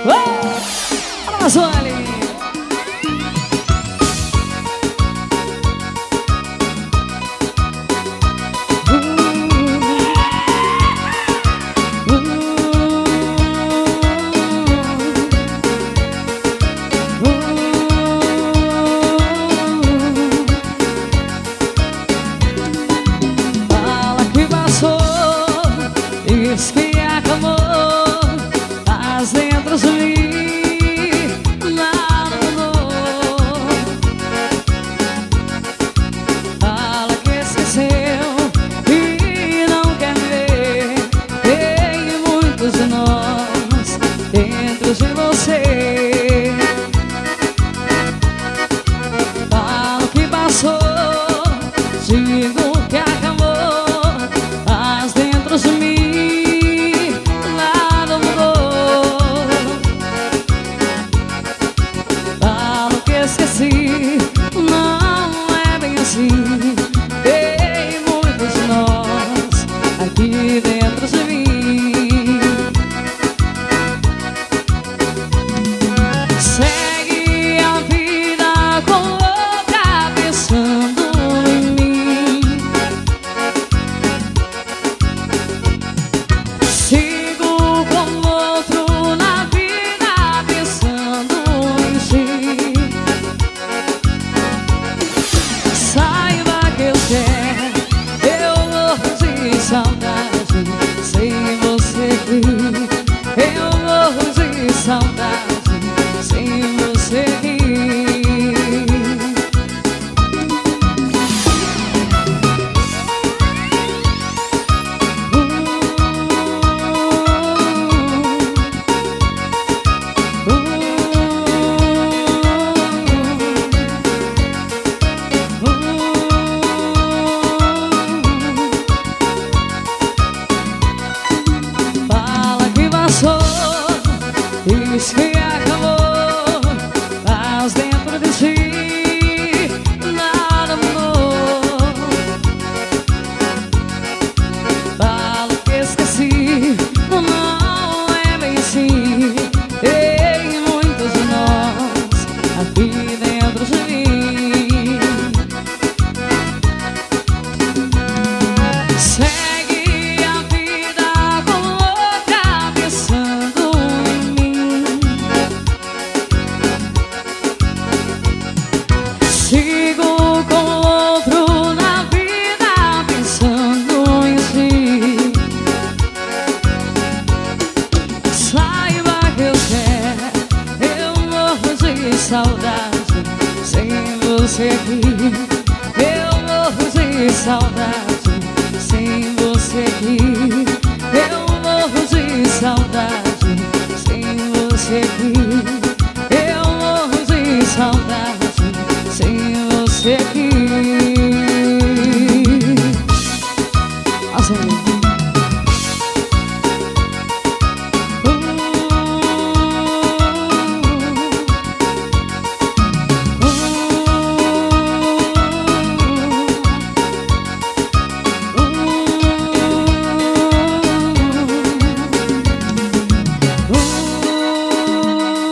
Bora, Sueli. Fala que passou, diz que acabou, mas dentro de mim nada mudou. Fala que esqueceu e não quer ver. Tem muitos de nós dentro de você. Fala que passou, digo que acabou, mas dentro de mim nada mudou. Falo que esqueci, não é bem assim. Tem muitos de nós aqui dentro de mim. Segue a vida com louca pensando em mim. Sigo com outro na vida pensando em ti. Saiba que eu quero, eu morro de saudade sem você aqui. Eu morro de saudade sem você aqui. Fala que passou, diz que acabou, mas dentro de ti nada mudou. Falo que esqueci, não é bem assim. Tem muitos de nós aqui dentro de mim. Segue a vida com louca pensando em mim. Sigo com outro na vida pensando em si. Saiba que eu quero, eu morro de saudade sem você aqui. Eu morro de saudade